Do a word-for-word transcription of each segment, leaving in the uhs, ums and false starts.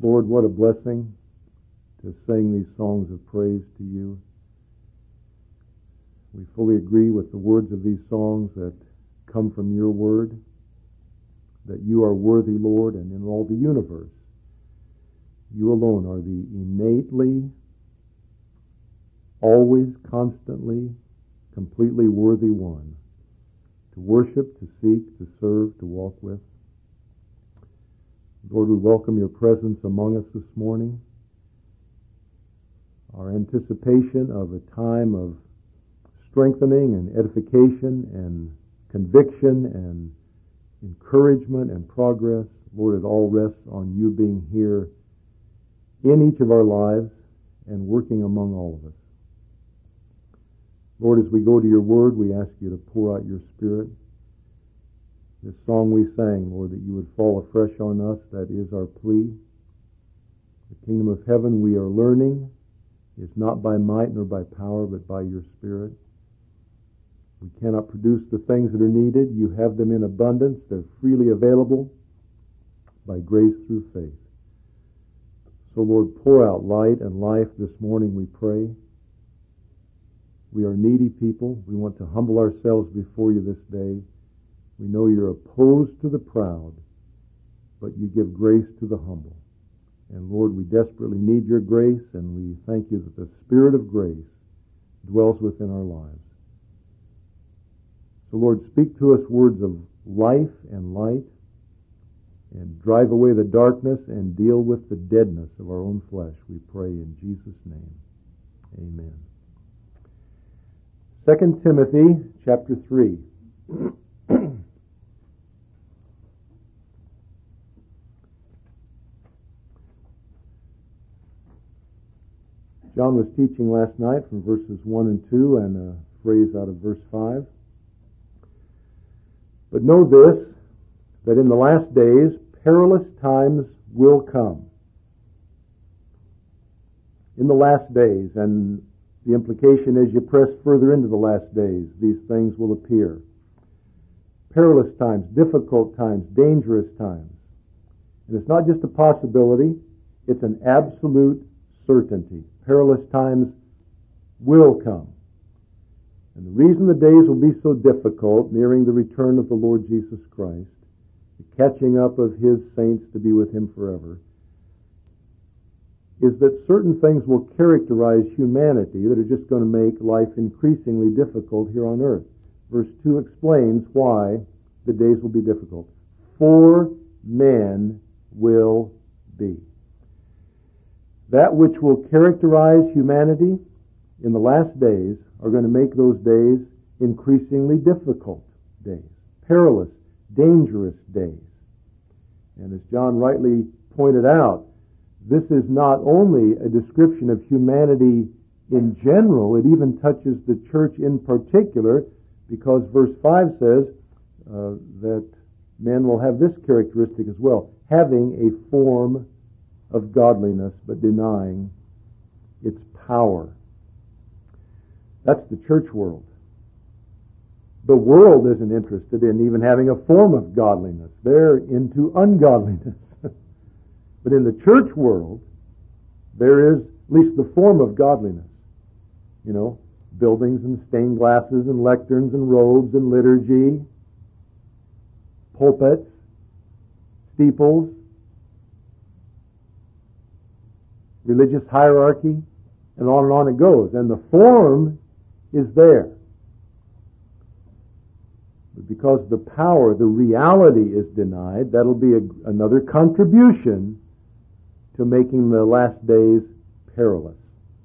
Lord, what a blessing to sing these songs of praise to you. We fully agree with the words of these songs that come from your word, that you are worthy, Lord, and in all the universe, you alone are the innately, always, constantly, completely worthy one to worship, to seek, to serve, to walk with. Lord, we welcome your presence among us this morning. Our anticipation of a time of strengthening and edification and conviction and encouragement and progress, Lord, it all rests on you being here in each of our lives and working among all of us. Lord, as we go to your word, we ask you to pour out your Spirit. This song we sang, Lord, that you would fall afresh on us, that is our plea. The kingdom of heaven we are learning is not by might nor by power, but by your Spirit. We cannot produce the things that are needed. You have them in abundance. They're freely available by grace through faith. So, Lord, pour out light and life this morning, we pray. We are needy people. We want to humble ourselves before you this day. We know you're opposed to the proud, but you give grace to the humble. And Lord, we desperately need your grace, and we thank you that the Spirit of grace dwells within our lives. So Lord, speak to us words of life and light, and drive away the darkness and deal with the deadness of our own flesh, we pray in Jesus' name. Amen. Second Timothy chapter three. John was teaching last night from verses one and two and a phrase out of verse five. But know this, that in the last days perilous times will come. In the last days, and the implication as you press further into the last days, these things will appear. Perilous times, difficult times, dangerous times. And it's not just a possibility, it's an absolute certainty. Perilous times will come. And the reason the days will be so difficult, nearing the return of the Lord Jesus Christ, the catching up of his saints to be with him forever, is that certain things will characterize humanity that are just going to make life increasingly difficult here on earth. Verse two explains why the days will be difficult. For men will be. That which will characterize humanity in the last days are going to make those days increasingly difficult days, perilous, dangerous days. And as John rightly pointed out, this is not only a description of humanity in general, it even touches the church in particular, because verse five says uh, that men will have this characteristic as well, having a form of godliness but denying its power. That's the church world. The world isn't interested in even having a form of godliness. They're into ungodliness. But in the church world, there is at least the form of godliness. You know, buildings and stained glasses and lecterns and robes and liturgy, pulpits, steeples, religious hierarchy, and on and on it goes. And the form is there. But because the power, the reality is denied, that'll be a, another contribution to making the last days perilous.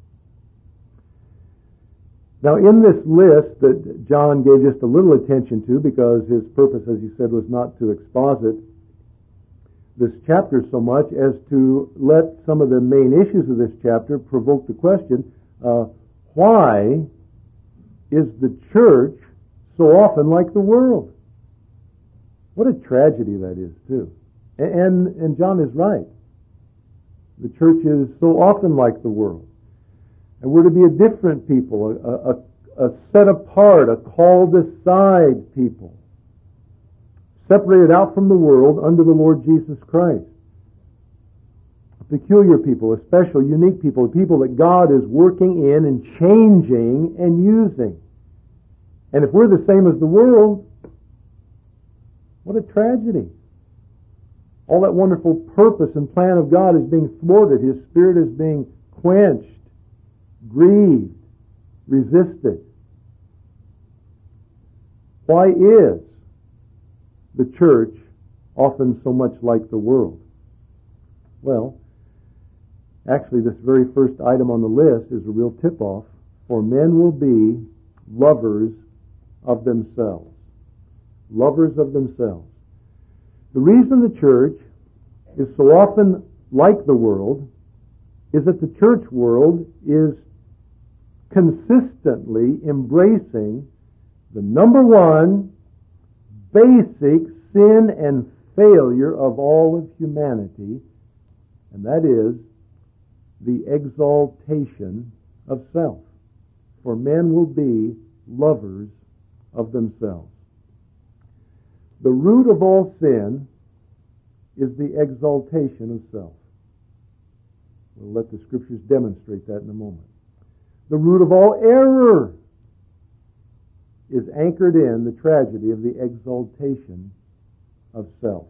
Now, in this list that John gave just a little attention to, because his purpose, as he said, was not to exposit this chapter so much as to let some of the main issues of this chapter provoke the question, uh, why is the church so often like the world? What a tragedy that is, too. And, and John is right. The church is so often like the world. And we're to be a different people, a, a, a set apart, a called aside people, separated out from the world under the Lord Jesus Christ. A peculiar people, a special, unique people, people that God is working in and changing and using. And if we're the same as the world, what a tragedy. All that wonderful purpose and plan of God is being thwarted. His Spirit is being quenched, grieved, resisted. Why is the church often so much like the world? Well, actually this very first item on the list is a real tip-off. For men will be lovers of themselves. Lovers of themselves. The reason the church is so often like the world is that the church world is consistently embracing the number one basic sin and failure of all of humanity, and that is the exaltation of self. For men will be lovers of themselves. The root of all sin is the exaltation of self. We'll let the Scriptures demonstrate that in a moment. The root of all error is anchored in the tragedy of the exaltation of self.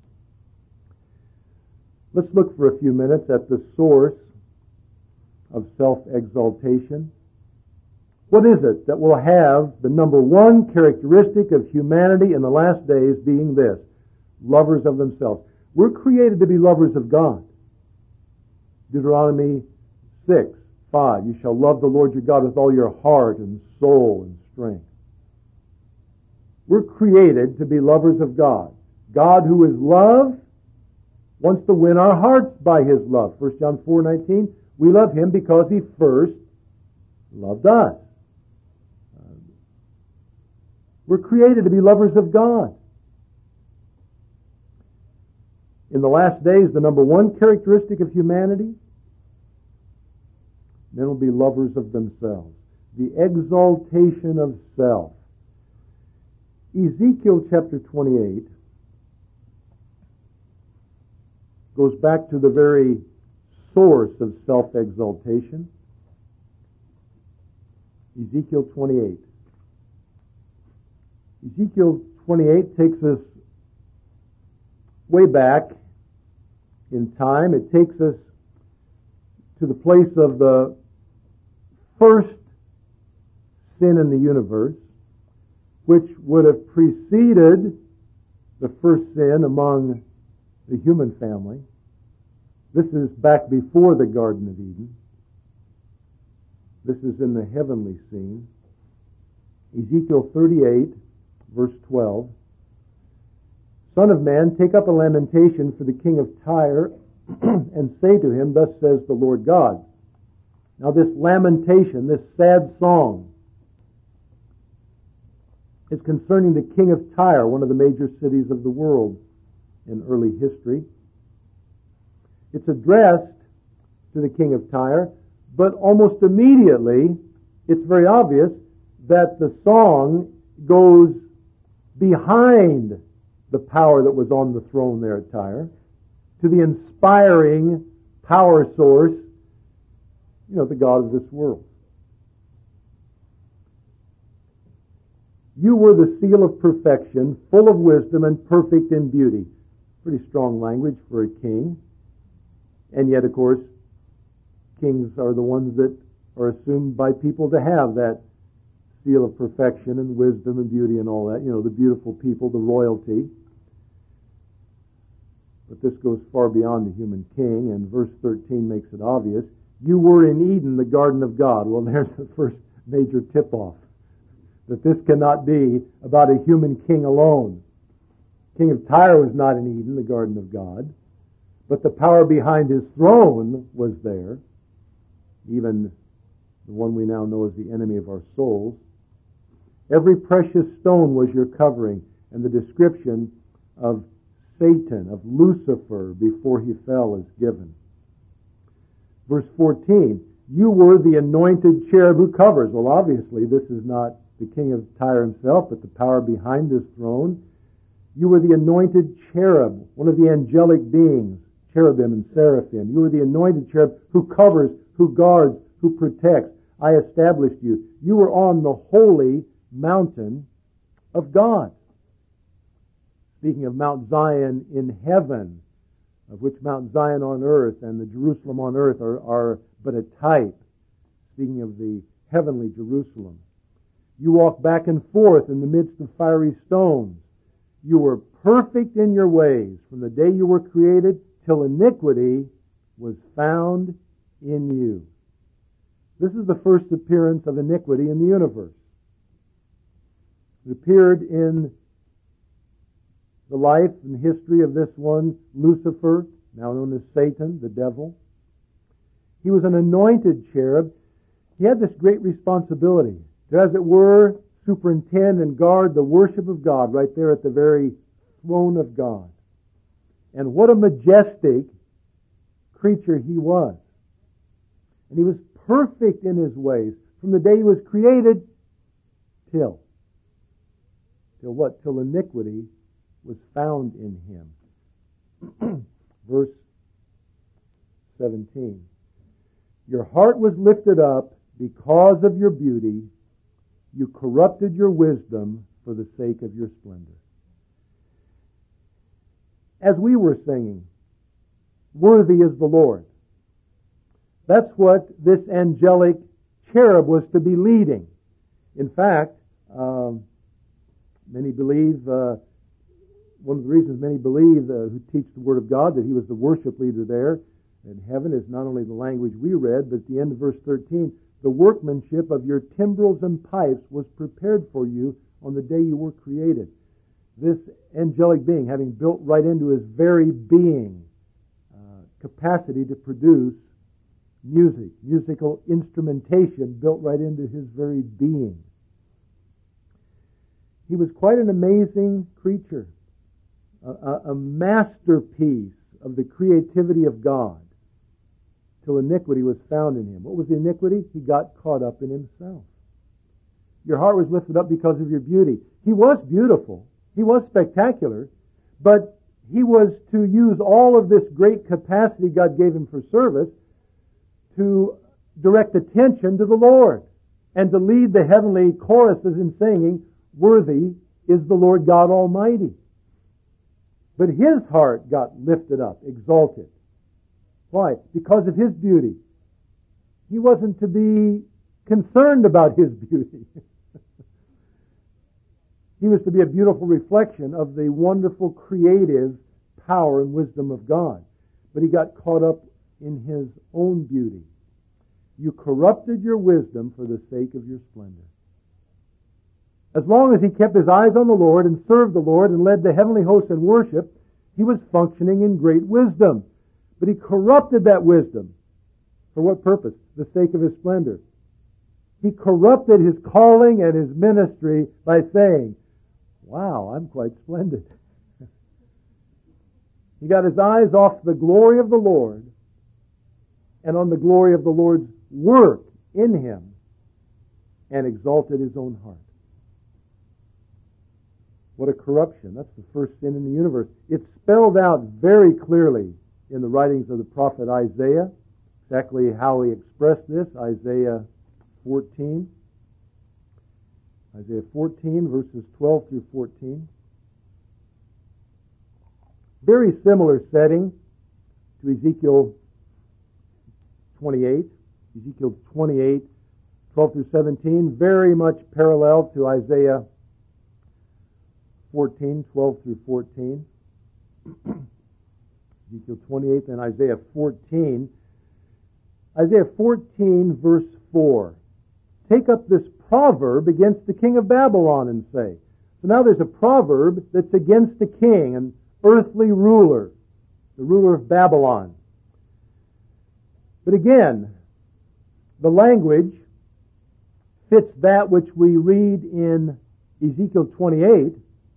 Let's look for a few minutes at the source of self-exaltation. What is it that will have the number one characteristic of humanity in the last days being this? Lovers of themselves. We're created to be lovers of God. Deuteronomy six, five. You shall love the Lord your God with all your heart and soul and strength. We're created to be lovers of God. God, who is love, wants to win our hearts by His love. First John four nineteen. We love Him because He first loved us. We're created to be lovers of God. In the last days, the number one characteristic of humanity, men will be lovers of themselves. The exaltation of self. Ezekiel chapter twenty-eight goes back to the very source of self-exaltation. Ezekiel twenty-eight. Ezekiel twenty-eight takes us way back in time. It takes us to the place of the first sin in the universe, which would have preceded the first sin among the human family. This is back before the Garden of Eden. This is in the heavenly scene. Ezekiel thirty-eight, verse twelve. Son of man, take up a lamentation for the king of Tyre, and say to him, thus says the Lord God. Now this lamentation, this sad song, is concerning the king of Tyre, one of the major cities of the world in early history. It's addressed to the king of Tyre, but almost immediately, it's very obvious that the song goes behind the power that was on the throne there at Tyre, to the inspiring power source, you know, the God of this world. You were the seal of perfection, full of wisdom and perfect in beauty. Pretty strong language for a king. And yet, of course, kings are the ones that are assumed by people to have that seal of perfection and wisdom and beauty and all that. You know, the beautiful people, the royalty. But this goes far beyond the human king, and verse thirteen makes it obvious. You were in Eden, the garden of God. Well, there's the first major tip-off. That this cannot be about a human king alone. King of Tyre was not in Eden, the garden of God. But the power behind his throne was there. Even the one we now know as the enemy of our souls. Every precious stone was your covering, and the description of Satan, of Lucifer, before he fell is given. Verse fourteen, you were the anointed cherub who covers. Well, obviously, this is not the king of Tyre himself, but the power behind his throne. You were the anointed cherub, one of the angelic beings. cherubim and seraphim. You are the anointed cherub who covers, who guards, who protects. I established you. You were on the holy mountain of God. Speaking of Mount Zion in heaven, of which Mount Zion on earth and the Jerusalem on earth are, are but a type. Speaking of the heavenly Jerusalem. You walk back and forth in the midst of fiery stones. You were perfect in your ways from the day you were created till iniquity was found in you. This is the first appearance of iniquity in the universe. It appeared in the life and history of this one, Lucifer, now known as Satan, the devil. He was an anointed cherub. He had this great responsibility to, as it were, superintend and guard the worship of God right there at the very throne of God. And what a majestic creature he was. And he was perfect in his ways from the day he was created till. Till what? Till iniquity was found in him. Verse seventeen. Your heart was lifted up because of your beauty. You corrupted your wisdom for the sake of your splendor. As we were singing, worthy is the Lord. That's what this angelic cherub was to be leading. In fact, um, many believe, uh, one of the reasons many believe uh, who teach the Word of God that he was the worship leader there in heaven is not only the language we read, but at the end of verse thirteen, the workmanship of your timbrels and pipes was prepared for you on the day you were created. This angelic being, having built right into his very being uh, capacity to produce music, musical instrumentation built right into his very being. He was quite an amazing creature, a, a, a masterpiece of the creativity of God, till iniquity was found in him. What was the iniquity? He got caught up in himself. Your heart was lifted up because of your beauty. He was beautiful. He was spectacular, but he was to use all of this great capacity God gave him for service to direct attention to the Lord and to lead the heavenly choruses in singing, worthy is the Lord God Almighty. But his heart got lifted up, exalted. Why? Because of his beauty. He wasn't to be concerned about his beauty. He was to be a beautiful reflection of the wonderful creative power and wisdom of God. But he got caught up in his own beauty. You corrupted your wisdom for the sake of your splendor. As long as he kept his eyes on the Lord and served the Lord and led the heavenly hosts in worship, he was functioning in great wisdom. But he corrupted that wisdom. For what purpose? The sake of his splendor. He corrupted his calling and his ministry by saying, wow, I'm quite splendid. He got his eyes off the glory of the Lord and on the glory of the Lord's work in him and exalted his own heart. What a corruption. That's the first sin in the universe. It's spelled out very clearly in the writings of the prophet Isaiah, exactly how he expressed this, Isaiah fourteen. Isaiah fourteen, verses twelve through fourteen. Very similar setting to Ezekiel twenty-eight. Ezekiel twenty-eight, twelve through seventeen. Very much parallel to Isaiah fourteen, twelve through fourteen. Ezekiel twenty-eight and Isaiah fourteen. Isaiah fourteen, verse four. Take up this proverb against the king of Babylon and say. So now there's a proverb that's against the king, an earthly ruler, the ruler of Babylon. But again, the language fits that which we read in Ezekiel twenty-eight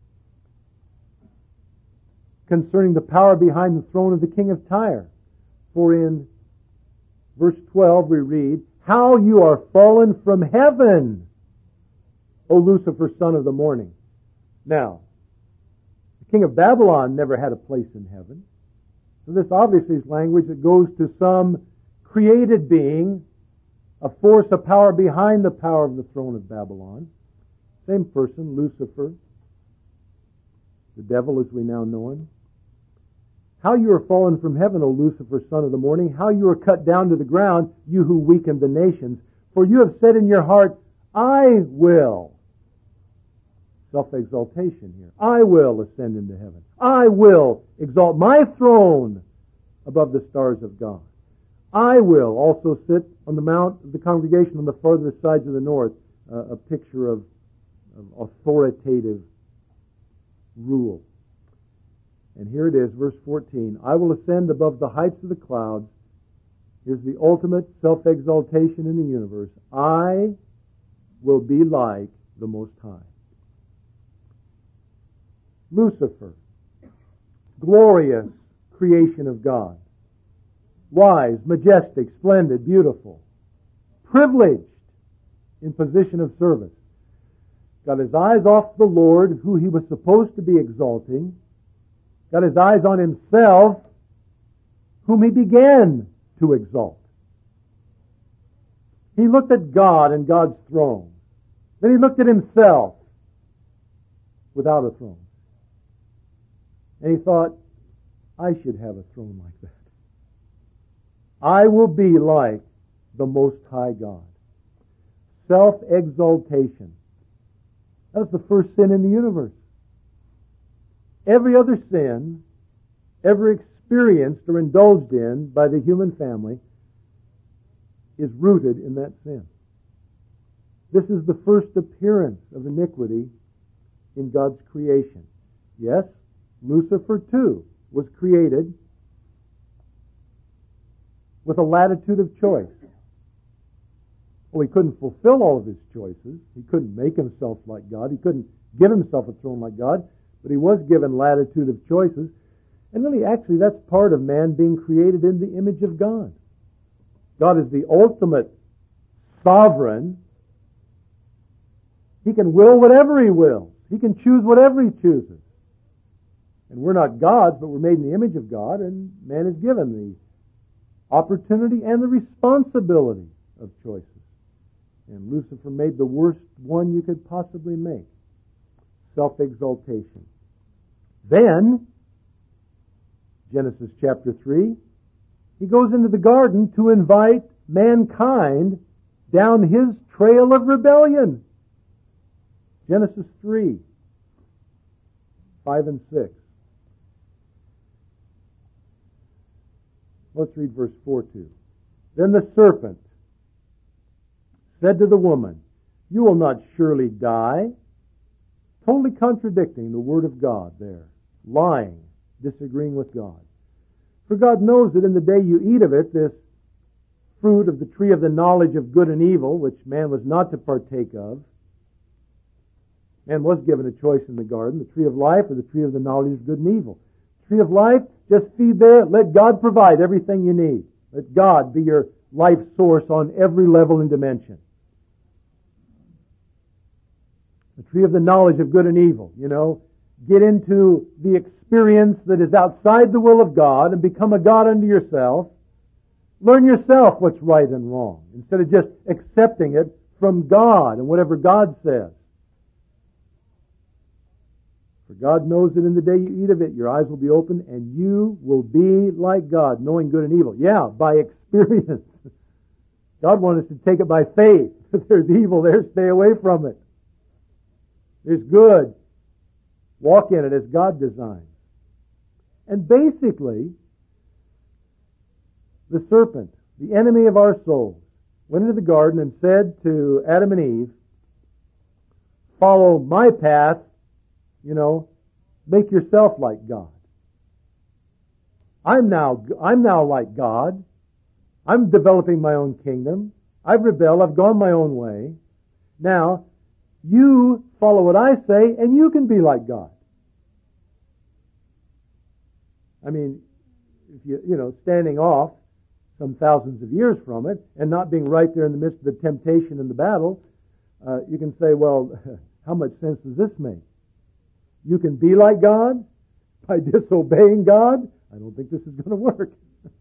concerning the power behind the throne of the king of Tyre. For in verse twelve we read, how you are fallen from heaven, O Lucifer, son of the morning. Now, the king of Babylon never had a place in heaven. So this obviously is language that goes to some created being, a force, a power behind the power of the throne of Babylon. Same person, Lucifer, the devil as we now know him. How you are fallen from heaven, O Lucifer, son of the morning. How you are cut down to the ground, you who weaken the nations. For you have said in your heart, I will. Self-exaltation here. I will ascend into heaven. I will exalt my throne above the stars of God. I will also sit on the mount of the congregation on the farthest sides of the north, uh, a picture of, of authoritative rule. And here it is, verse fourteen. I will ascend above the heights of the clouds. Here's the ultimate self-exaltation in the universe. I will be like the Most High. Lucifer, glorious creation of God. Wise, majestic, splendid, beautiful. Privileged in position of service. Got his eyes off the Lord, who he was supposed to be exalting. Got his eyes on himself, whom he began to exalt. He looked at God and God's throne. Then he looked at himself without a throne. And he thought, I should have a throne like that. I will be like the Most High God. Self-exaltation. That's the first sin in the universe. Every other sin ever experienced or indulged in by the human family is rooted in that sin. This is the first appearance of iniquity in God's creation. Yes, Lucifer too was created with a latitude of choice. Well, he couldn't fulfill all of his choices. He couldn't make himself like God. He couldn't give himself a throne like God. But he was given latitude of choices. And really, actually, that's part of man being created in the image of God. God is the ultimate sovereign. He can will whatever he wills. He can choose whatever he chooses. And we're not gods, but we're made in the image of God, and man is given the opportunity and the responsibility of choices. And Lucifer made the worst one you could possibly make. Self-exaltation. Then, Genesis chapter three, he goes into the garden to invite mankind down his trail of rebellion. Genesis three, five and six. Let's read verse four too. Then the serpent said to the woman, you will not surely die. Totally contradicting the word of God there. Lying, disagreeing with God. For God knows that in the day you eat of it, this fruit of the tree of the knowledge of good and evil, which man was not to partake of, man was given a choice in the garden, the tree of life or the tree of the knowledge of good and evil. Tree of life, just feed there, let God provide everything you need. Let God be your life source on every level and dimension. The tree of the knowledge of good and evil, you know, get into the experience that is outside the will of God and become a God unto yourself. Learn yourself what's right and wrong instead of just accepting it from God and whatever God says. For God knows that in the day you eat of it, your eyes will be opened and you will be like God, knowing good and evil. Yeah, by experience. God wants us to take it by faith. If there's evil there, stay away from it. There's good. Walk in it as God designed. And basically, the serpent, the enemy of our souls, went into the garden and said to Adam and Eve, follow my path, you know, make yourself like God. I'm now, I'm now like God. I'm developing my own kingdom. I've rebelled. I've gone my own way. Now, you follow what I say, and you can be like God. I mean, if you, you know, standing off some thousands of years from it and not being right there in the midst of the temptation and the battle, uh, you can say, well, how much sense does this make? You can be like God by disobeying God, I don't think this is going to work.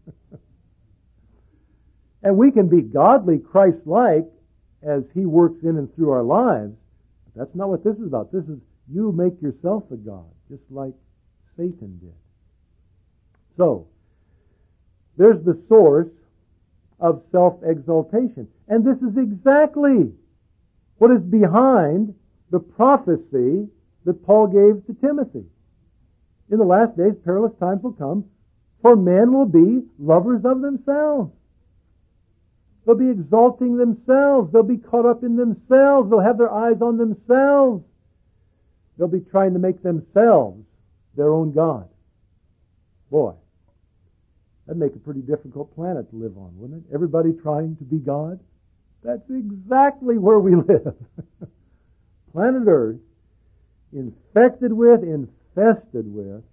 And we can be godly, Christ-like, as He works in and through our lives. But that's not what this is about. This is you make yourself a god, just like Satan did. So, there's the source of self-exaltation. And this is exactly what is behind the prophecy that Paul gave to Timothy. In the last days, perilous times will come, for men will be lovers of themselves. They'll be exalting themselves. They'll be caught up in themselves. They'll have their eyes on themselves. They'll be trying to make themselves their own God. Boy, that'd make a pretty difficult planet to live on, wouldn't it? Everybody trying to be God? That's exactly where we live. Planet Earth, infected with, infested with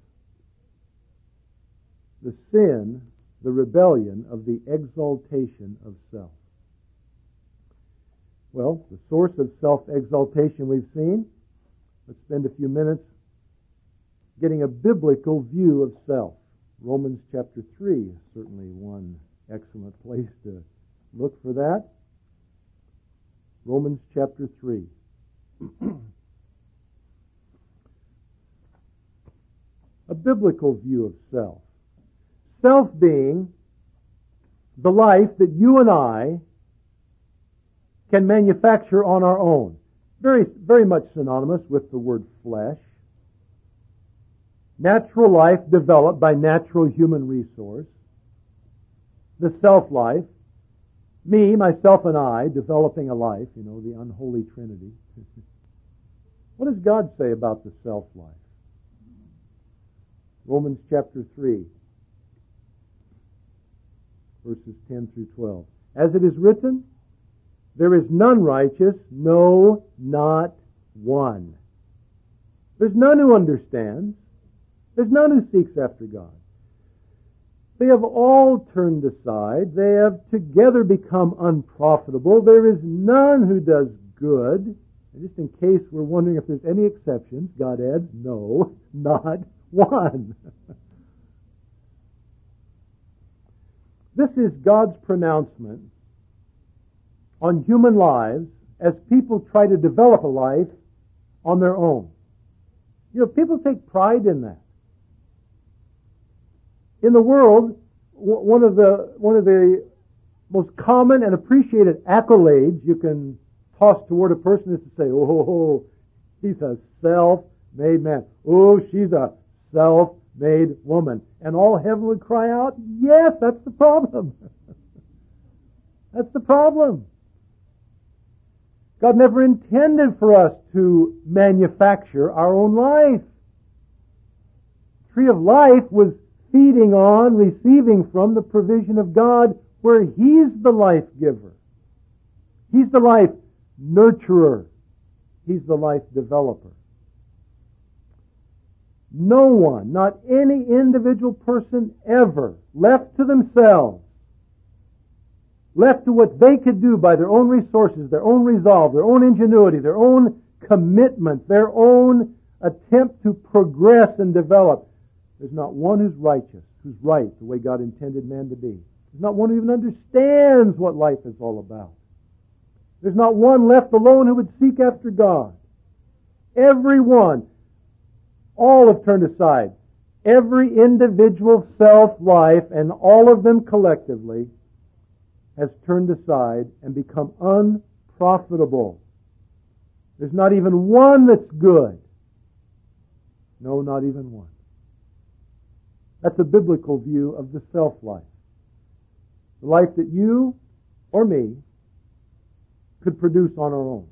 the sin, the rebellion of the exaltation of self. Well, the source of self-exaltation we've seen. Let's spend a few minutes getting a biblical view of self. Romans chapter three is certainly one excellent place to look for that. Romans chapter three. A biblical view of self. Self being the life that you and I can manufacture on our own. Very, very much synonymous with the word flesh. Natural life developed by natural human resource. The self-life. Me, myself, and I developing a life, you know, the unholy trinity. What does God say about the self-life? Romans chapter three, verses ten through twelve. As it is written, there is none righteous, no, not one. There's none who understands. There's none who seeks after God. They have all turned aside. They have together become unprofitable. There is none who does good. And just in case we're wondering if there's any exceptions, God adds, no, not one. This is God's pronouncement on human lives as people try to develop a life on their own. You know, people take pride in that. In the world, one of the one of the most common and appreciated accolades you can toss toward a person is to say, "Oh, he's a self-made man. Oh, she's a self-made woman." And all heaven would cry out, "Yes, that's the problem." That's the problem. God never intended for us to manufacture our own life. The tree of life was feeding on, receiving from the provision of God where He's the life giver. He's the life nurturer. He's the life developer. No one, not any individual person ever, left to themselves, left to what they could do by their own resources, their own resolve, their own ingenuity, their own commitment, their own attempt to progress and develop. There's not one who's righteous, who's right the way God intended man to be. There's not one who even understands what life is all about. There's not one left alone who would seek after God. Everyone, all have turned aside. Every individual self-life and all of them collectively has turned aside and become unprofitable. There's not even one that's good. No, not even one. That's a biblical view of the self-life. The life that you or me could produce on our own.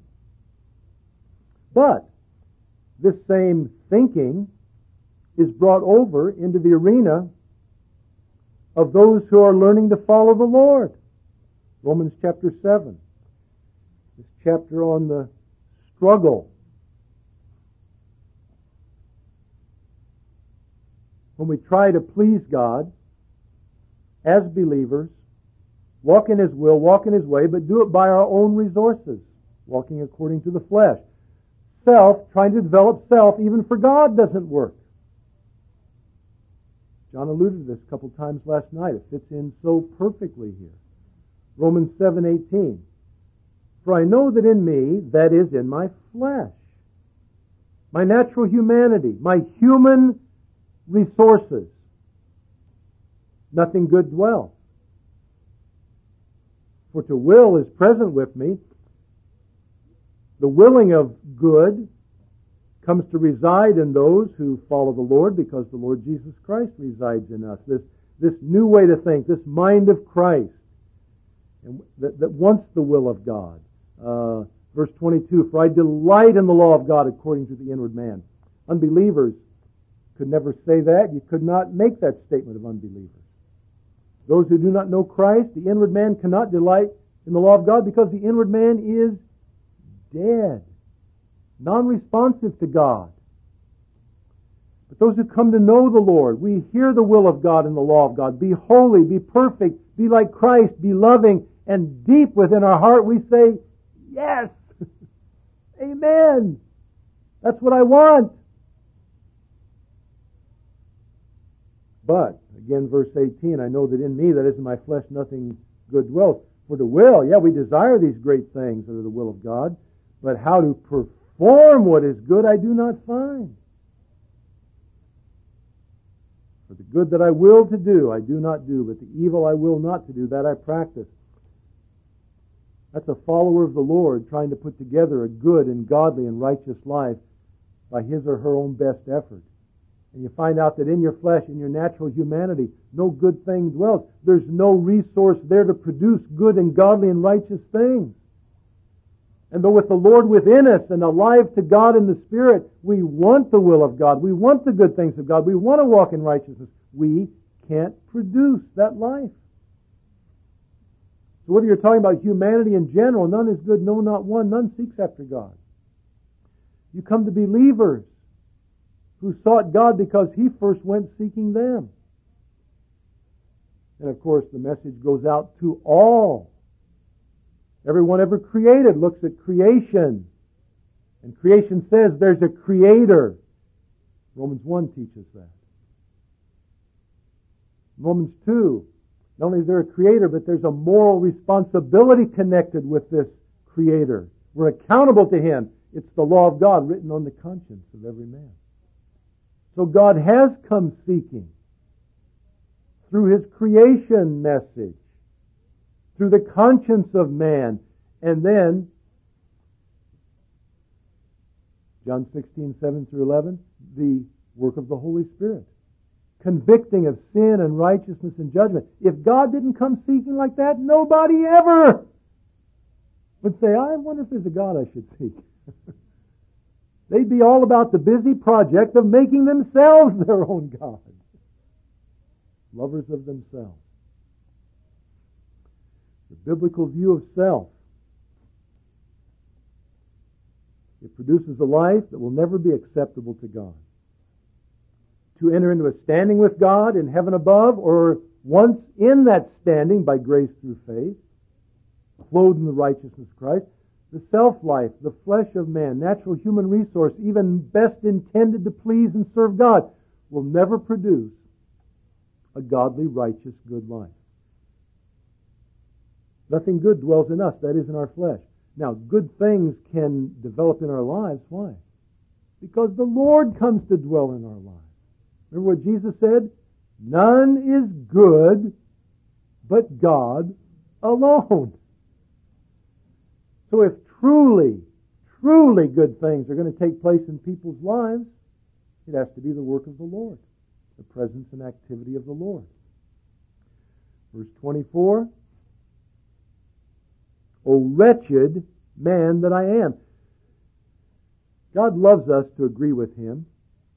But this same thinking is brought over into the arena of those who are learning to follow the Lord. Romans chapter seven. This chapter on the struggle. When we try to please God as believers, walk in His will, walk in His way, but do it by our own resources, walking according to the flesh. Self, trying to develop self, even for God doesn't work. John alluded to this a couple times last night. It fits in so perfectly here. Romans seven eighteen. For I know that in me, that is, in my flesh, my natural humanity, my human resources, nothing good dwells. For to will is present with me. The willing of good comes to reside in those who follow the Lord because the Lord Jesus Christ resides in us. This, this new way to think, this mind of Christ and that, that wants the will of God. Uh, verse twenty-two, for I delight in the law of God according to the inward man. Unbelievers could never say that. You could not make that statement of unbelievers. Those who do not know Christ, the inward man cannot delight in the law of God because the inward man is dead, non-responsive to God. But those who come to know the Lord, we hear the will of God and the law of God. Be holy, be perfect, be like Christ, be loving, and deep within our heart we say, yes, amen. That's what I want. But, again, verse eighteen, I know that in me, that is in my flesh, nothing good dwells. For the will, yeah, we desire these great things that are the will of God, but how to perform what is good I do not find. For the good that I will to do, I do not do, but the evil I will not to do, that I practice. That's a follower of the Lord trying to put together a good and godly and righteous life by his or her own best effort. And you find out that in your flesh, in your natural humanity, no good thing dwells. There's no resource there to produce good and godly and righteous things. And though with the Lord within us and alive to God in the Spirit, we want the will of God. We want the good things of God. We want to walk in righteousness. We can't produce that life. So whether you're talking about humanity in general, none is good, no, not one. None seeks after God. You come to believers who sought God because He first went seeking them. And of course, the message goes out to all. Everyone ever created looks at creation. And creation says there's a creator. Romans one teaches that. Romans two, not only is there a creator, but there's a moral responsibility connected with this creator. We're accountable to Him. It's the law of God written on the conscience of every man. So God has come seeking through His creation message, through the conscience of man, and then John sixteen, seven through eleven, the work of the Holy Spirit, convicting of sin and righteousness and judgment. If God didn't come seeking like that, nobody ever would say, I wonder if there's a God I should seek. They'd be all about the busy project of making themselves their own God. Lovers of themselves. The biblical view of self. It produces a life that will never be acceptable to God. To enter into a standing with God in heaven above, or once in that standing by grace through faith, clothed in the righteousness of Christ, the self-life, the flesh of man, natural human resource, even best intended to please and serve God, will never produce a godly, righteous, good life. Nothing good dwells in us, that is, in our flesh. Now, good things can develop in our lives. Why? Because the Lord comes to dwell in our lives. Remember what Jesus said? None is good but God alone. So if truly, truly good things are going to take place in people's lives, it has to be the work of the Lord, the presence and activity of the Lord. Verse twenty-four, O wretched man that I am. God loves us to agree with Him.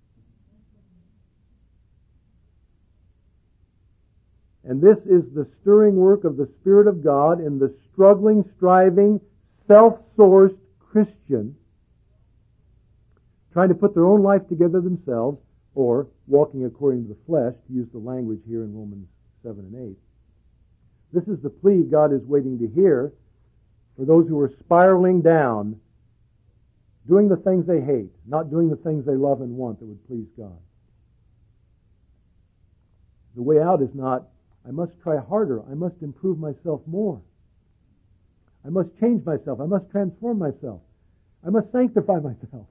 And this is the stirring work of the Spirit of God in the struggling, striving, self-sourced Christian trying to put their own life together themselves, or walking according to the flesh, to use the language here in Romans seven and eight. This is the plea God is waiting to hear for those who are spiraling down, doing the things they hate, not doing the things they love and want that would please God. The way out is not, I must try harder. I must improve myself more. I must change myself. I must transform myself. I must sanctify myself.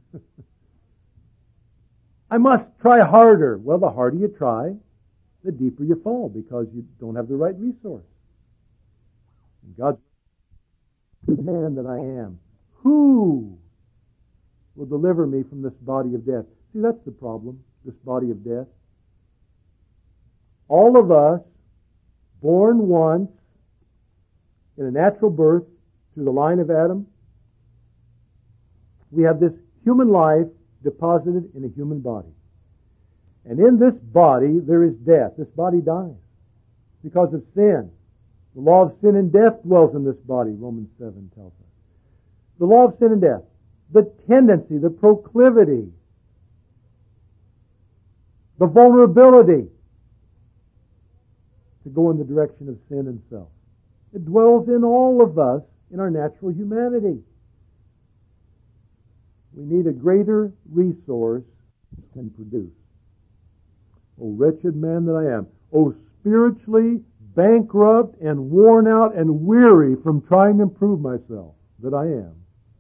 I must try harder. Well, the harder you try, the deeper you fall because you don't have the right resource. And God's the man that I am. Who will deliver me from this body of death? See, that's the problem, this body of death. All of us, born once, in a natural birth, through the line of Adam, we have this human life deposited in a human body. And in this body, there is death. This body dies because of sin. The law of sin and death dwells in this body, Romans seven tells us. The law of sin and death, the tendency, the proclivity, the vulnerability to go in the direction of sin and self. It dwells in all of us in our natural humanity. We need a greater resource than produce. O wretched man that I am, O spiritually bankrupt and worn out and weary from trying to improve myself that I am,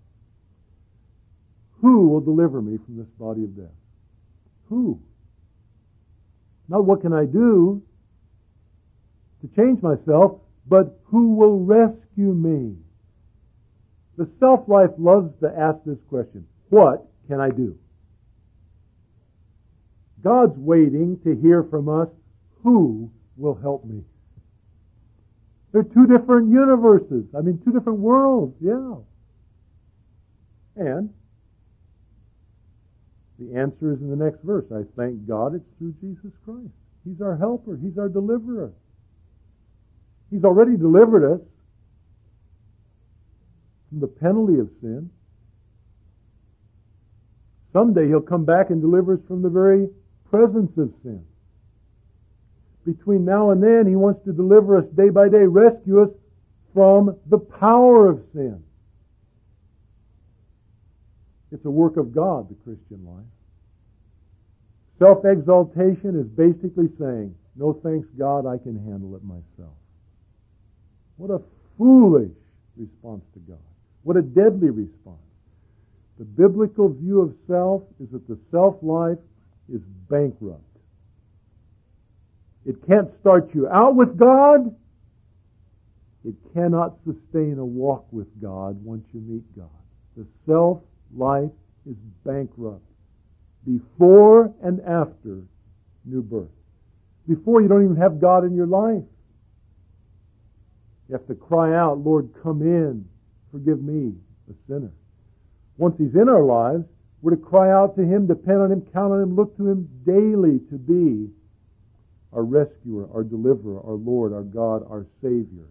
who will deliver me from this body of death? Who? Not what can I do to change myself, but who will rescue me? The self-life loves to ask this question, what can I do? God's waiting to hear from us, who will help me? They're two different universes. I mean, two different worlds, yeah. And the answer is in the next verse. I thank God it's through Jesus Christ. He's our helper. He's our deliverer. He's already delivered us from the penalty of sin. Someday He'll come back and deliver us from the very presence of sin. Between now and then, He wants to deliver us day by day, rescue us from the power of sin. It's a work of God, the Christian life. Self-exaltation is basically saying, no thanks God, I can handle it myself. What a foolish response to God. What a deadly response. The biblical view of self is that the self-life is bankrupt. It can't start you out with God. It cannot sustain a walk with God once you meet God. The self-life is bankrupt before and after new birth. Before, you don't even have God in your life. You have to cry out, Lord, come in, forgive me, a sinner. Once He's in our lives, we're to cry out to Him, depend on Him, count on Him, look to Him daily to be our rescuer, our deliverer, our Lord, our God, our Savior.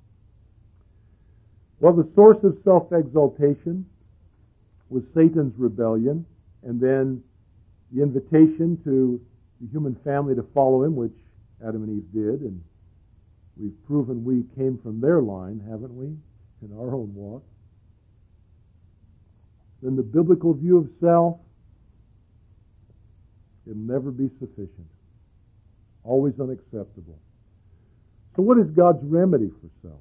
Well, the source of self-exaltation was Satan's rebellion, and then the invitation to the human family to follow him, which Adam and Eve did, and we've proven we came from their line, haven't we, in our own walk. Then the biblical view of self, it'll never be sufficient. Always unacceptable. So what is God's remedy for self?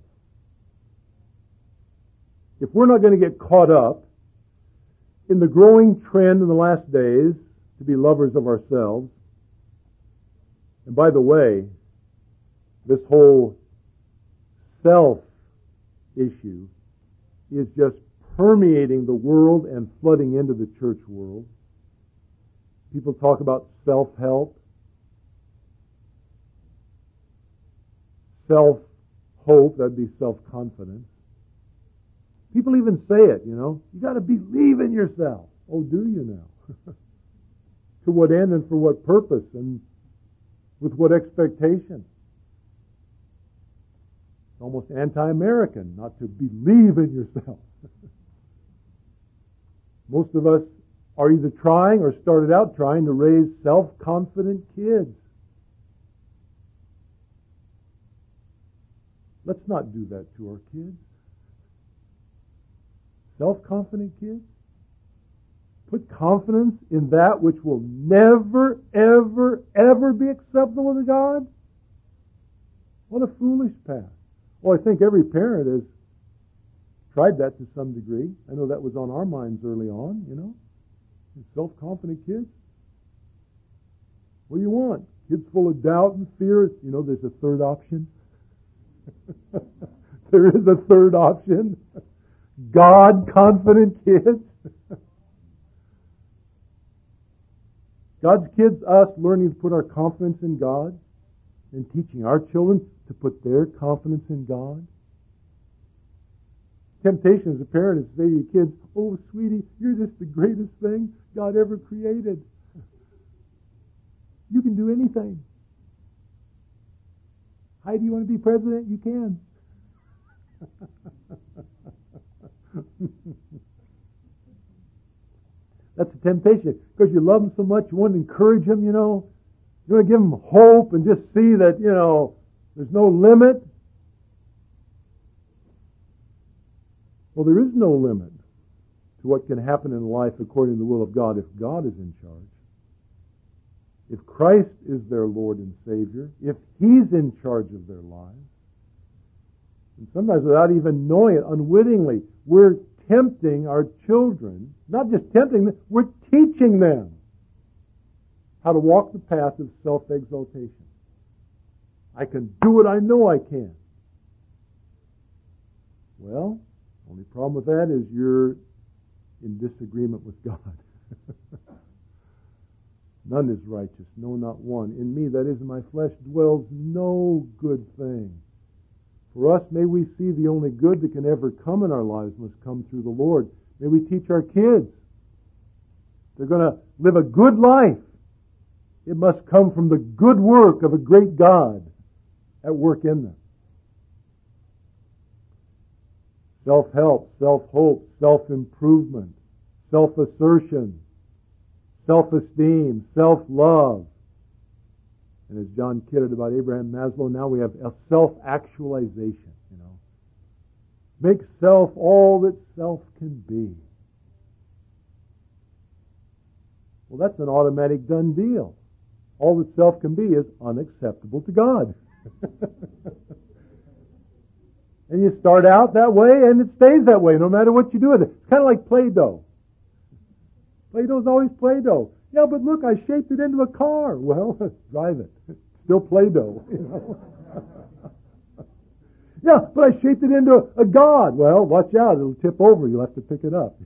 If we're not going to get caught up in the growing trend in the last days to be lovers of ourselves, and by the way, this whole self issue is just permeating the world and flooding into the church world. People talk about self-help, self-hope, that'd be self-confidence. People even say it, you know, you got to believe in yourself. Oh, do you now? To what end and for what purpose and with what expectation? It's almost anti-American not to believe in yourself. Most of us are either trying or started out trying to raise self-confident kids. Let's not do that to our kids. Self-confident kids? Put confidence in that which will never, ever, ever be acceptable to God? What a foolish path. Well, I think every parent has tried that to some degree. I know that was on our minds early on, you know. Self-confident kids. What do you want? Kids full of doubt and fear. You know, there's a third option. There is a third option. God-confident kids. God's kids, us, learning to put our confidence in God and teaching our children to put their confidence in God. Temptation as a parent is to say to your kids, oh, sweetie, you're just the greatest thing God ever created. You can do anything. How do you want to be president? You can. That's a temptation. Because you love them so much, you want to encourage them, you know. You want to give them hope and just see that, you know, there's no limit. Well, there is no limit to what can happen in life according to the will of God if God is in charge. If Christ is their Lord and Savior, if He's in charge of their lives. And sometimes without even knowing it, unwittingly, we're tempting our children, not just tempting them, we're teaching them how to walk the path of self-exaltation. I can do it, I know I can. Well, the only problem with that is you're in disagreement with God. None is righteous, no, not one. In me, that is in my flesh, dwells no good thing. For us, may we see the only good that can ever come in our lives must come through the Lord. May we teach our kids. They're going to live a good life. It must come from the good work of a great God at work in them. Self-help, self-hope, self-improvement, self-assertion, self-esteem, self-love. And as John kidded about Abraham Maslow, now we have a self-actualization, you know. Make self all that self can be. Well, that's an automatic done deal. All that self can be is unacceptable to God. And you start out that way, and it stays that way, no matter what you do with it. It's kind of like Play-Doh. Play-Doh's always Play-Doh. Yeah, but look, I shaped it into a car. Well, drive it. It's still Play-Doh, you know. Yeah, but I shaped it into a God. Well, watch out, it'll tip over. You'll have to pick it up.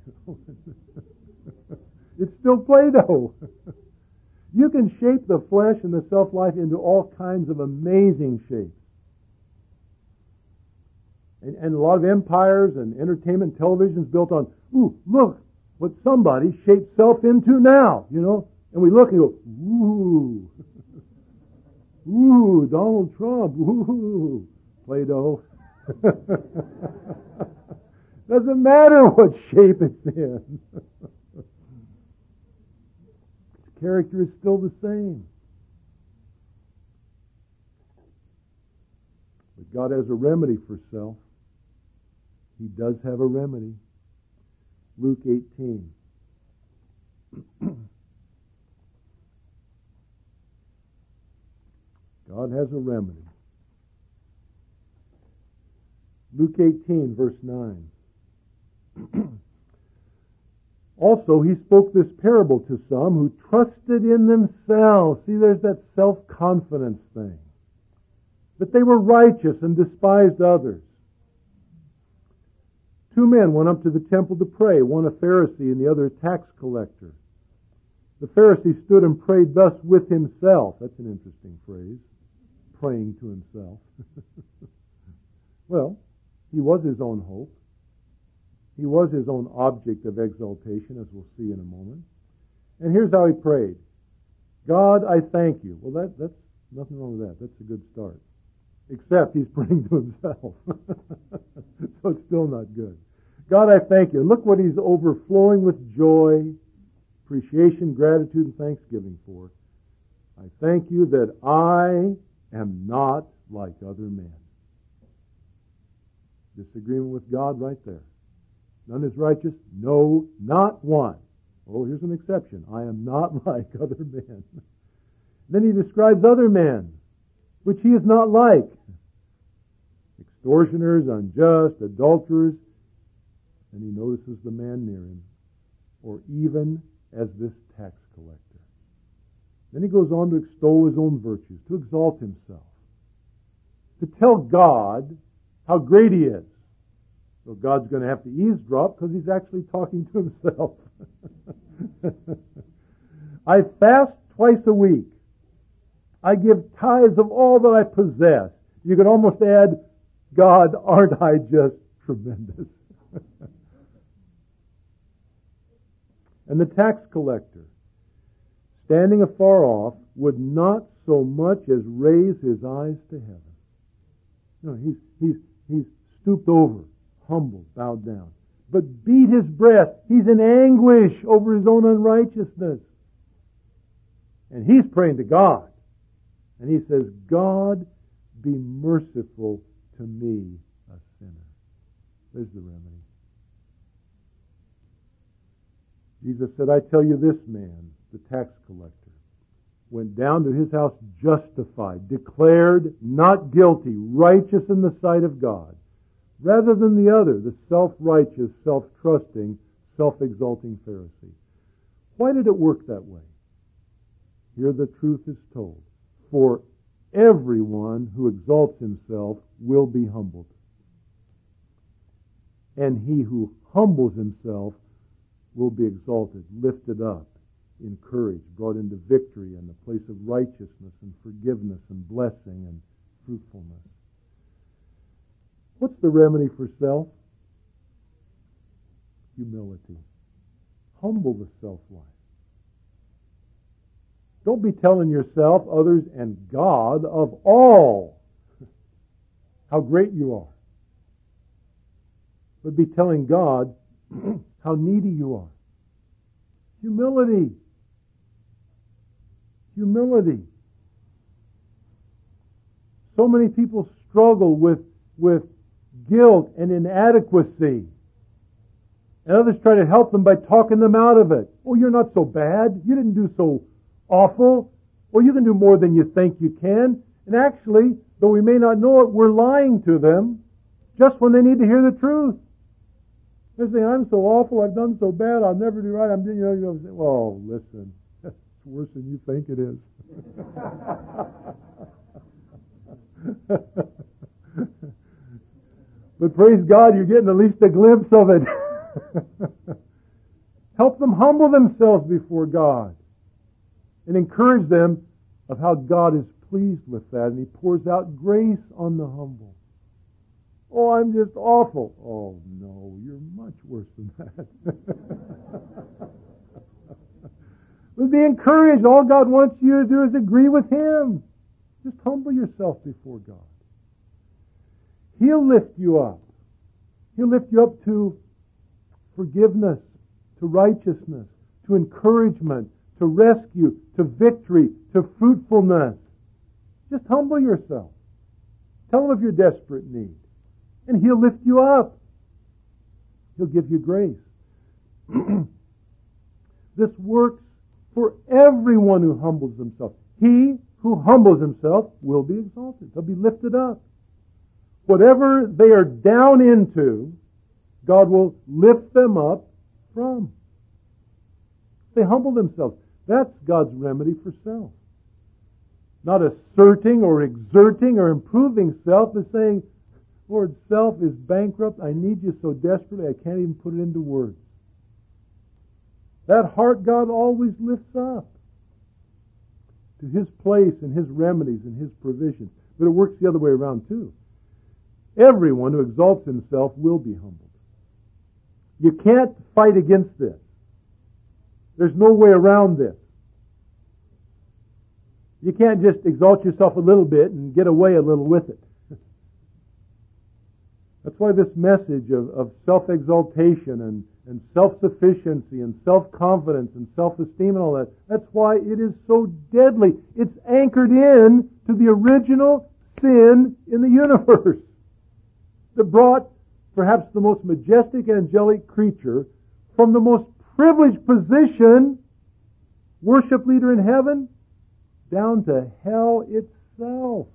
It's still Play-Doh. You can shape the flesh and the self-life into all kinds of amazing shapes. And, and a lot of empires and entertainment television is built on, ooh, look what somebody shaped self into now, you know. And we look and go, ooh, ooh, Donald Trump, ooh, Play-Doh. Doesn't matter what shape it's in. Its character is still the same. But God has a remedy for self. He does have a remedy. Luke eighteen. God has a remedy. Luke eighteen, verse nine. Also, he spoke this parable to some who trusted in themselves. See, there's that self-confidence thing. That they were righteous and despised others. Two men went up to the temple to pray, one a Pharisee and the other a tax collector. The Pharisee stood and prayed thus with himself. That's an interesting phrase, praying to himself. Well, he was his own hope. He was his own object of exaltation, as we'll see in a moment. And here's how he prayed. God, I thank you. Well, that, that's nothing wrong with that. That's a good start. Except he's praying to himself. So it's still not good. God, I thank you. Look what he's overflowing with joy, appreciation, gratitude, and thanksgiving for. I thank you that I am not like other men. Disagreement with God right there. None is righteous? No, not one. Oh, here's an exception. I am not like other men. Then he describes other men, which he is not like. Extortioners, unjust, adulterers. And he notices the man near him. Or even as this tax collector. Then he goes on to extol his own virtues, to exalt himself, to tell God how great he is. So God's going to have to eavesdrop because he's actually talking to himself. I fast twice a week. I give tithes of all that I possess. You could almost add, God, aren't I just tremendous? And the tax collector, standing afar off, would not so much as raise his eyes to heaven. No, he's, he's, he's stooped over, humbled, bowed down. But beat his breast. He's in anguish over his own unrighteousness. And he's praying to God. And he says, God, be merciful to me, a sinner. There's the remedy. Jesus said, I tell you, this man, the tax collector, went down to his house justified, declared not guilty, righteous in the sight of God, rather than the other, the self-righteous, self-trusting, self-exalting Pharisee. Why did it work that way? Here the truth is told. For everyone who exalts himself will be humbled. And he who humbles himself will be exalted, lifted up, encouraged, brought into victory and the place of righteousness and forgiveness and blessing and fruitfulness. What's the remedy for self? Humility. Humble the self-life. Don't be telling yourself, others, and God of all how great you are. But be telling God how needy you are. Humility. Humility. So many people struggle with, with guilt and inadequacy. And others try to help them by talking them out of it. Oh, you're not so bad. You didn't do so awful. Well, you can do more than you think you can. And actually, though we may not know it, we're lying to them just when they need to hear the truth. They're saying, I'm so awful, I've done so bad, I'll never do right. I'm doing, you know, you know, well, listen, it's worse than you think it is. But praise God, you're getting at least a glimpse of it. Help them humble themselves before God and encourage them of how God is pleased with that, and He pours out grace on the humble. Oh, I'm just awful. Oh, no, you're much worse than that. But be encouraged. All God wants you to do is agree with Him. Just humble yourself before God. He'll lift you up. He'll lift you up to forgiveness, to righteousness, to encouragement, to rescue, to victory, to fruitfulness. Just humble yourself. Tell Him of your desperate need. And He'll lift you up. He'll give you grace. This works for everyone who humbles himself. He who humbles himself will be exalted. They'll be lifted up. Whatever they are down into, God will lift them up from. They humble themselves. That's God's remedy for self. Not asserting or exerting or improving self, is saying, Lord, self is bankrupt. I need you so desperately I can't even put it into words. That heart God always lifts up to His place and His remedies and His provisions. But it works the other way around too. Everyone who exalts himself will be humbled. You can't fight against this. There's no way around this. You can't just exalt yourself a little bit and get away a little with it. That's why this message of, of self-exaltation and, and self-sufficiency and self-confidence and self-esteem and all that, that's why it is so deadly. It's anchored in to the original sin in the universe that brought perhaps the most majestic angelic creature from the most privileged position, worship leader in heaven, down to hell itself.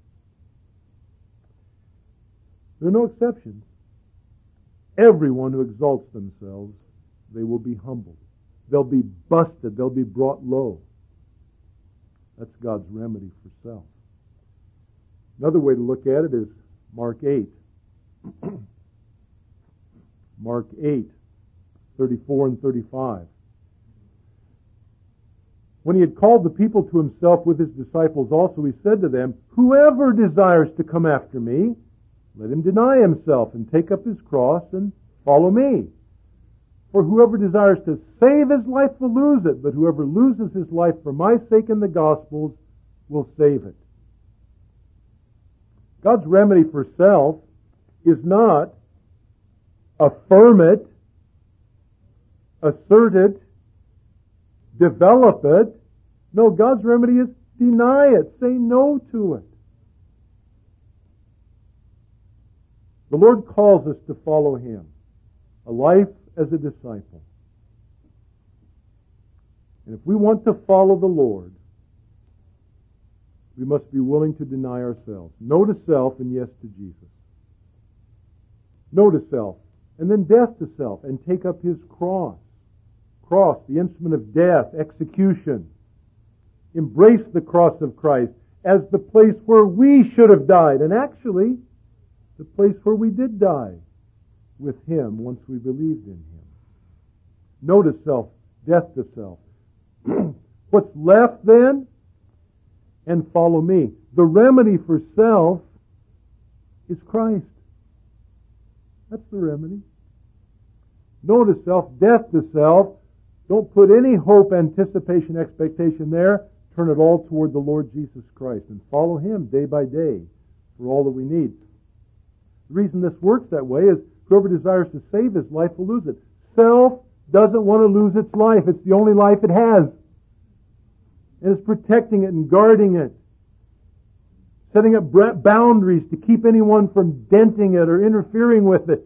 There are no exceptions. Everyone who exalts themselves, they will be humbled. They'll be busted. They'll be brought low. That's God's remedy for self. Another way to look at it is Mark eight. Mark eight, thirty-four and thirty-five. When he had called the people to himself with his disciples also, he said to them, "Whoever desires to come after me, let him deny himself and take up his cross and follow me. For whoever desires to save his life will lose it, but whoever loses his life for my sake and the gospel's will save it." God's remedy for self is not affirm it, assert it, develop it. No, God's remedy is deny it. Say no to it. The Lord calls us to follow Him. A life as a disciple. And if we want to follow the Lord, we must be willing to deny ourselves. No to self and yes to Jesus. No to self and then death to self and take up His cross. Cross, the instrument of death, execution. Embrace the cross of Christ as the place where we should have died. And actually, the place where we did die with Him once we believed in Him. No to self, death to self. What's left then? And follow me. The remedy for self is Christ. That's the remedy. No to self, death to self. Don't put any hope, anticipation, expectation there. Turn it all toward the Lord Jesus Christ and follow Him day by day for all that we need. The reason this works that way is whoever desires to save his life will lose it. Self doesn't want to lose its life. It's the only life it has. And it's protecting it and guarding it. Setting up boundaries to keep anyone from denting it or interfering with it.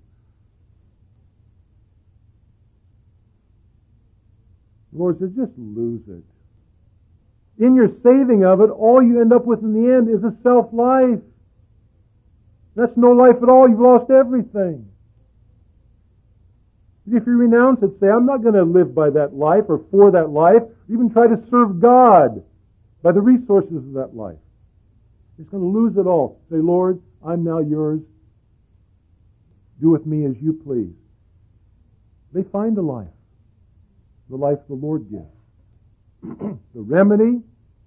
The Lord says, just lose it. In your saving of it, all you end up with in the end is a self-life. That's no life at all. You've lost everything. If you renounce it, say, I'm not going to live by that life or for that life, or even try to serve God by the resources of that life. You're going to lose it all. Say, Lord, I'm now yours. Do with me as you please. They find a life. The life the Lord gives. The remedy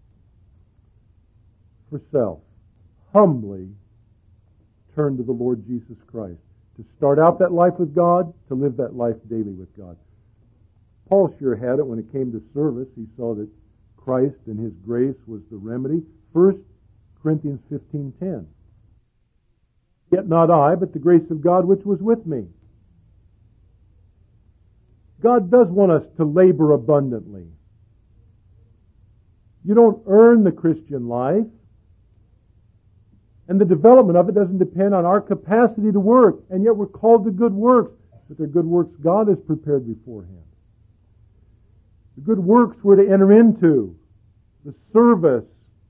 for self. Humbly turn to the Lord Jesus Christ. To start out that life with God, to live that life daily with God. Paul sure had it when it came to service. He saw that Christ and His grace was the remedy. First Corinthians fifteen ten. Yet not I, but the grace of God which was with me. God does want us to labor abundantly. You don't earn the Christian life. And the development of it doesn't depend on our capacity to work. And yet we're called to good works. But they're good works God has prepared beforehand. The good works we're to enter into. The service.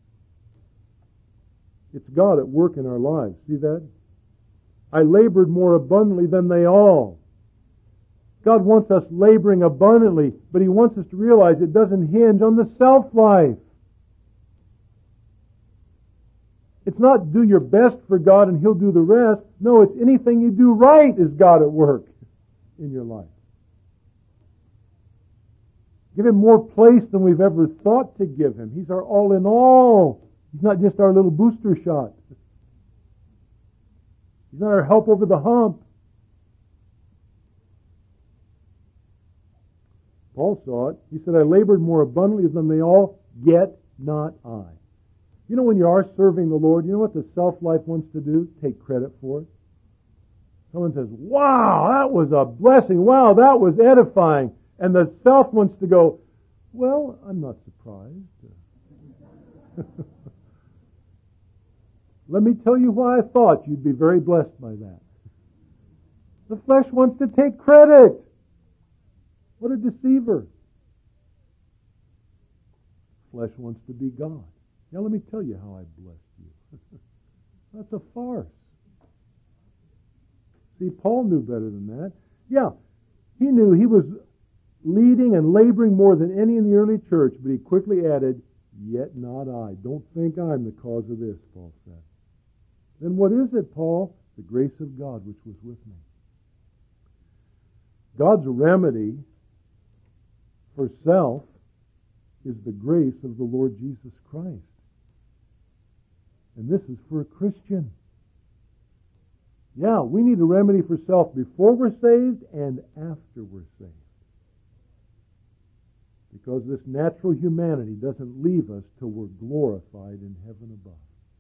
It's God at work in our lives. See that? I labored more abundantly than they all. God wants us laboring abundantly, but He wants us to realize it doesn't hinge on the self-life. It's not do your best for God and He'll do the rest. No, it's anything you do right is God at work in your life. Give Him more place than we've ever thought to give Him. He's our all in all. He's not just our little booster shot. He's not our help over the hump. Paul saw it. He said, I labored more abundantly than they all, yet not I. You know, when you are serving the Lord, you know what the self-life wants to do? Take credit for it. Someone says, wow, that was a blessing. Wow, that was edifying. And the self wants to go, well, I'm not surprised. Let me tell you why I thought you'd be very blessed by that. The flesh wants to take credit. What a deceiver. Flesh wants to be God. Now let me tell you how I blessed you. That's a farce. See, Paul knew better than that. Yeah, he knew he was leading and laboring more than any in the early church, but he quickly added, yet not I. Don't think I'm the cause of this, Paul said. Then what is it, Paul? The grace of God which was with me. God's remedy for self is the grace of the Lord Jesus Christ. And this is for a Christian. Yeah, we need a remedy for self before we're saved and after we're saved. Because this natural humanity doesn't leave us till we're glorified in heaven above.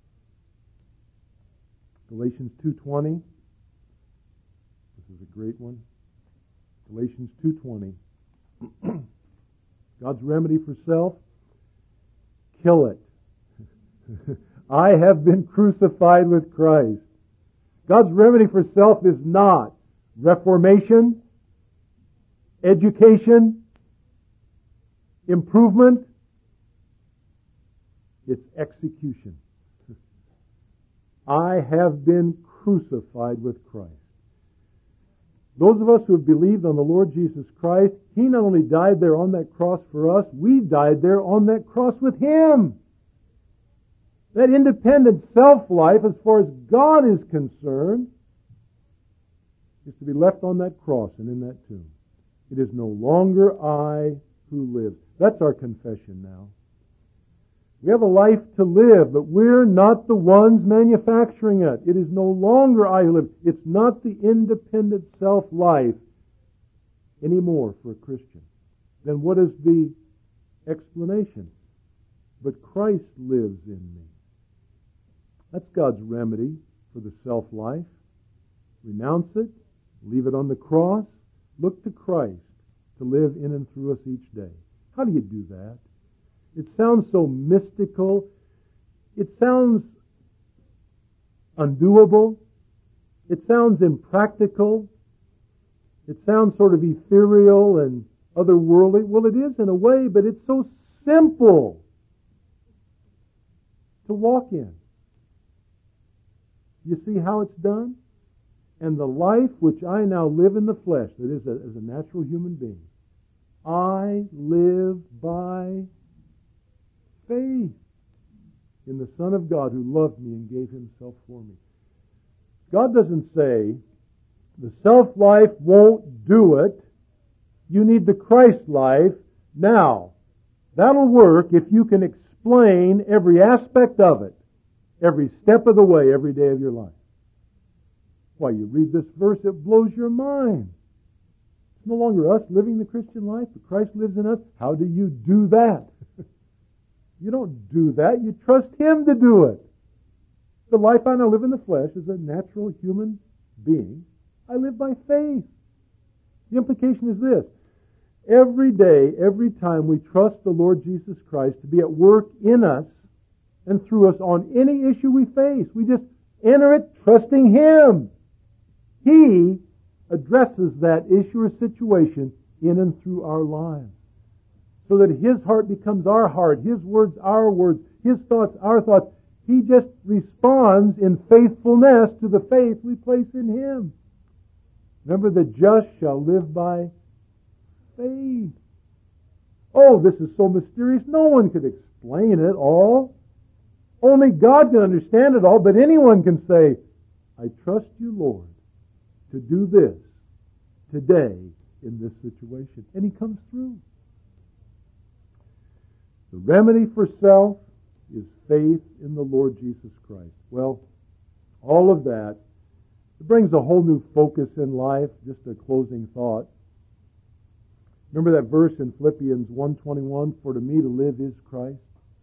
Galatians two twenty. This is a great one. Galatians two twenty. God's remedy for self, kill it. I have been crucified with Christ. God's remedy for self is not reformation, education, improvement. It's execution. I have been crucified with Christ. Those of us who have believed on the Lord Jesus Christ, He not only died there on that cross for us, we died there on that cross with Him. That independent self-life, as far as God is concerned, is to be left on that cross and in that tomb. It is no longer I who live. That's our confession now. We have a life to live, but we're not the ones manufacturing it. It is no longer I who live. It's not the independent self-life anymore for a Christian. Then what is the explanation? But Christ lives in me. That's God's remedy for the self-life. Renounce it. Leave it on the cross. Look to Christ to live in and through us each day. How do you do that? It sounds so mystical. It sounds undoable. It sounds impractical. It sounds sort of ethereal and otherworldly. Well, it is in a way, but it's so simple to walk in. You see how it's done? And the life which I now live in the flesh, that is, a, as a natural human being, I live by faith in the Son of God who loved me and gave Himself for me. God doesn't say, the self-life won't do it. You need the Christ life. Now, that'll work if you can explain every aspect of it, every step of the way, every day of your life. Why, you read this verse, it blows your mind. It's no longer us living the Christian life, but Christ lives in us. How do you do that? You don't do that. You trust Him to do it. The life I now live in the flesh as a natural human being, I live by faith. The implication is this. Every day, every time we trust the Lord Jesus Christ to be at work in us and through us on any issue we face, we just enter it trusting Him. He addresses that issue or situation in and through our lives, so that His heart becomes our heart, His words our words, His thoughts our thoughts. He just responds in faithfulness to the faith we place in Him. Remember, the just shall live by faith. Oh, this is so mysterious. No one could explain it all. Only God can understand it all, but anyone can say, I trust you, Lord, to do this today in this situation. And He comes through. The remedy for self is faith in the Lord Jesus Christ. Well, all of that, it brings a whole new focus in life. Just a closing thought. Remember that verse in Philippians one twenty-one, for to me to live is Christ?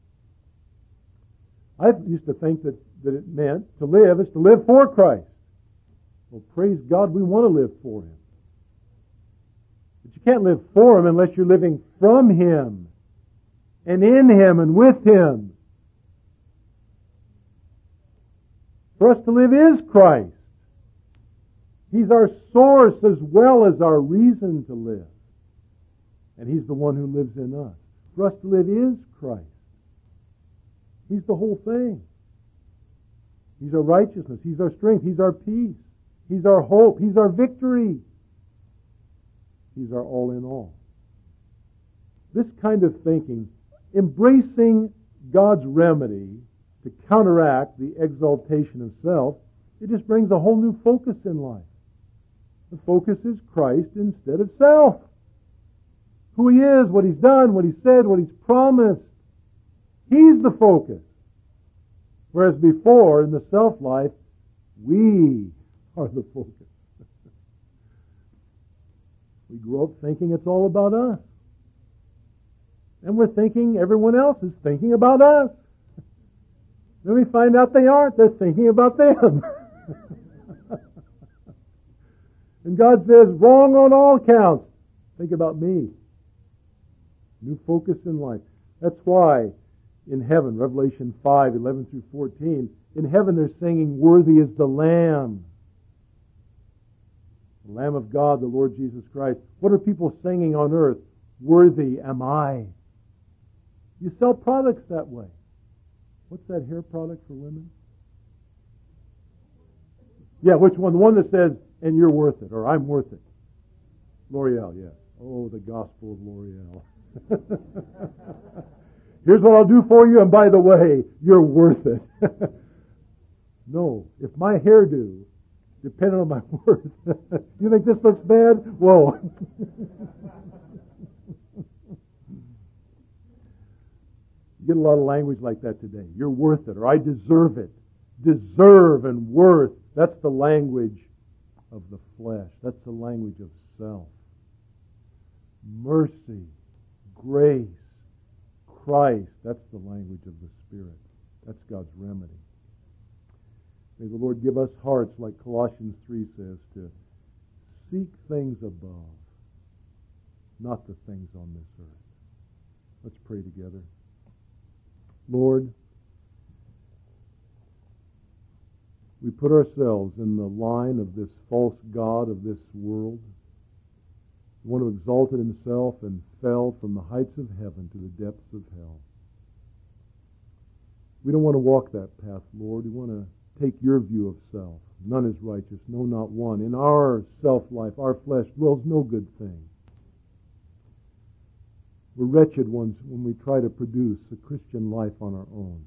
I used to think that, that it meant to live is to live for Christ. Well, praise God, we want to live for Him. But you can't live for Him unless you're living from Him and in Him and with Him. For us to live is Christ. He's our source as well as our reason to live. And He's the one who lives in us. For us to live is Christ. He's the whole thing. He's our righteousness. He's our strength. He's our peace. He's our hope. He's our victory. He's our all in all. This kind of thinking, embracing God's remedy to counteract the exaltation of self, it just brings a whole new focus in life. The focus is Christ instead of self. Who He is, what He's done, what He said, what He's promised. He's the focus. Whereas before, in the self-life, we are the focus. We grow up thinking it's all about us. And we're thinking everyone else is thinking about us. Then we find out they aren't. They're thinking about them. And God says, wrong on all counts. Think about me. New focus in life. That's why in heaven, Revelation five, eleven through fourteen, in heaven they're singing, worthy is the Lamb. The Lamb of God, the Lord Jesus Christ. What are people singing on earth? Worthy am I. You sell products that way. What's that hair product for women? Yeah, which one? The one that says, and you're worth it, or I'm worth it. L'Oreal, yes. Oh, the gospel of L'Oreal. Here's what I'll do for you, and by the way, you're worth it. No, if my hairdo depended on my worth, you think this looks bad? Whoa. You get a lot of language like that today. You're worth it, or I deserve it. Deserve and worth. That's the language of the flesh. That's the language of self. Mercy, grace, Christ. That's the language of the Spirit. That's God's remedy. May the Lord give us hearts, like Colossians three says, to seek things above, not the things on this earth. Let's pray together. Lord, we put ourselves in the line of this false god of this world, one who exalted himself and fell from the heights of heaven to the depths of hell. We don't want to walk that path, Lord. We want to take your view of self. None is righteous, no, not one. In our self-life, our flesh, dwells no good thing. We're wretched ones when we try to produce a Christian life on our own.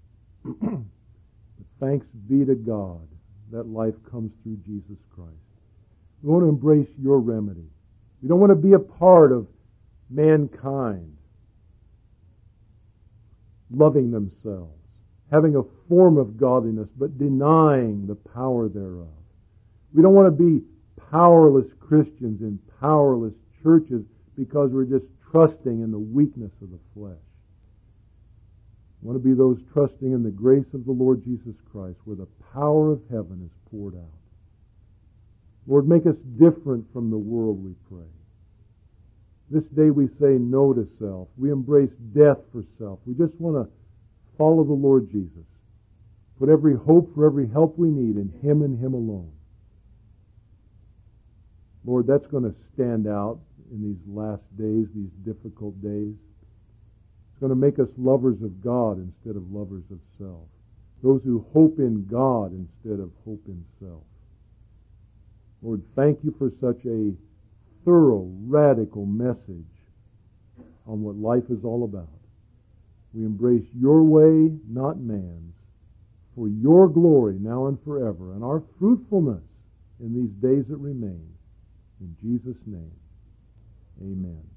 But thanks be to God that life comes through Jesus Christ. We want to embrace your remedy. We don't want to be a part of mankind loving themselves, having a form of godliness but denying the power thereof. We don't want to be powerless Christians in powerless churches because we're just trusting in the weakness of the flesh. We want to be those trusting in the grace of the Lord Jesus Christ, where the power of heaven is poured out. Lord, make us different from the world, we pray. This day we say no to self. We embrace death for self. We just want to follow the Lord Jesus. Put every hope for every help we need in Him and Him alone. Lord, that's going to stand out in these last days, these difficult days. It's going to make us lovers of God instead of lovers of self. Those who hope in God instead of hope in self. Lord, thank you for such a thorough, radical message on what life is all about. We embrace your way, not man's, for your glory now and forever, and our fruitfulness in these days that remain. In Jesus' name, amen.